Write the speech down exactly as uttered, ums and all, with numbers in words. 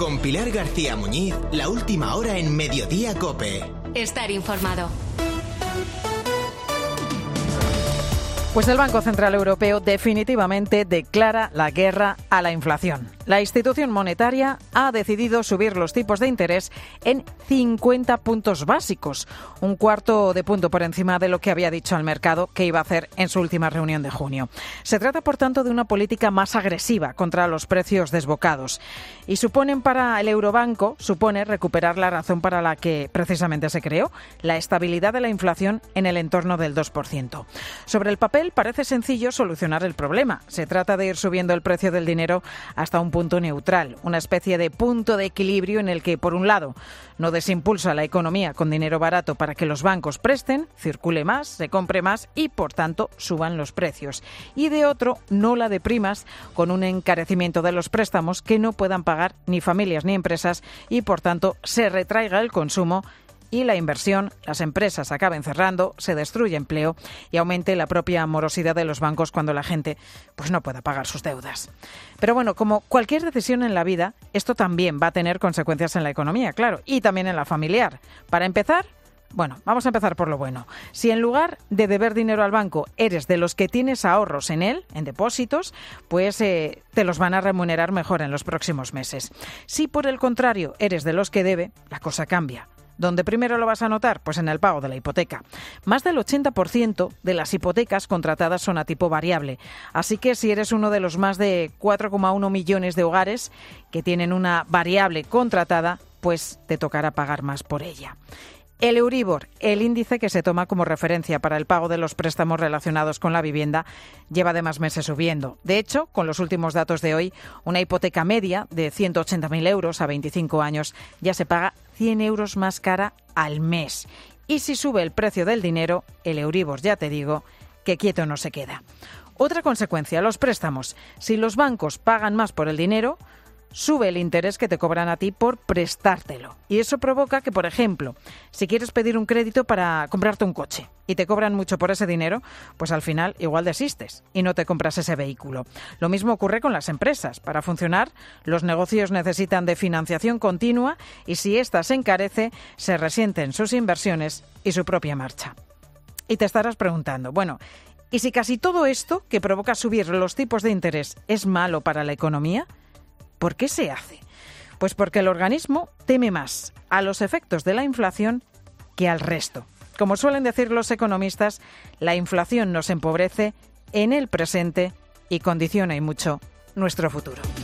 Con Pilar García Muñiz, la última hora en Mediodía COPE. Estar informado. Pues el Banco Central Europeo definitivamente declara la guerra a la inflación. La institución monetaria ha decidido subir los tipos de interés en cincuenta puntos básicos, un cuarto de punto por encima de lo que había dicho al mercado que iba a hacer en su última reunión de junio. Se trata, por tanto, de una política más agresiva contra los precios desbocados y suponen para el Eurobanco, supone recuperar la razón para la que precisamente se creó, la estabilidad de la inflación en el entorno del dos por ciento. Sobre el papel parece sencillo solucionar el problema. Se trata de ir subiendo el precio del dinero hasta un punto neutral, una especie de punto de equilibrio en el que, por un lado, no desimpulsa la economía con dinero barato para que los bancos presten, circule más, se compre más y, por tanto, suban los precios. Y de otro, no la deprimas con un encarecimiento de los préstamos que no puedan pagar ni familias ni empresas y, por tanto, se retraiga el consumo y la inversión, las empresas acaben cerrando, se destruye empleo y aumente la propia morosidad de los bancos cuando la gente pues no pueda pagar sus deudas. Pero bueno, como cualquier decisión en la vida, esto también va a tener consecuencias en la economía, claro, y también en la familiar. Para empezar, bueno, vamos a empezar por lo bueno. Si en lugar de deber dinero al banco eres de los que tienes ahorros en él, en depósitos, pues eh, te los van a remunerar mejor en los próximos meses. Si por el contrario eres de los que debe, la cosa cambia. ¿Dónde primero lo vas a notar? Pues en el pago de la hipoteca. Más del ochenta por ciento de las hipotecas contratadas son a tipo variable. Así que si eres uno de los más de cuatro coma uno millones de hogares que tienen una variable contratada, pues te tocará pagar más por ella. El Euribor, el índice que se toma como referencia para el pago de los préstamos relacionados con la vivienda, lleva además meses subiendo. De hecho, con los últimos datos de hoy, una hipoteca media de ciento ochenta mil euros a veinticinco años ya se paga cien euros más cara al mes. Y si sube el precio del dinero, el Euribor, ya te digo, que quieto no se queda. Otra consecuencia, los préstamos. Si los bancos pagan más por el dinero, sube el interés que te cobran a ti por prestártelo. Y eso provoca que, por ejemplo, si quieres pedir un crédito para comprarte un coche y te cobran mucho por ese dinero, pues al final igual desistes y no te compras ese vehículo. Lo mismo ocurre con las empresas. Para funcionar, los negocios necesitan de financiación continua y si ésta se encarece, se resienten sus inversiones y su propia marcha. Y te estarás preguntando, bueno, ¿y si casi todo esto que provoca subir los tipos de interés es malo para la economía? ¿Por qué se hace? Pues porque el organismo teme más a los efectos de la inflación que al resto. Como suelen decir los economistas, la inflación nos empobrece en el presente y condiciona y mucho nuestro futuro.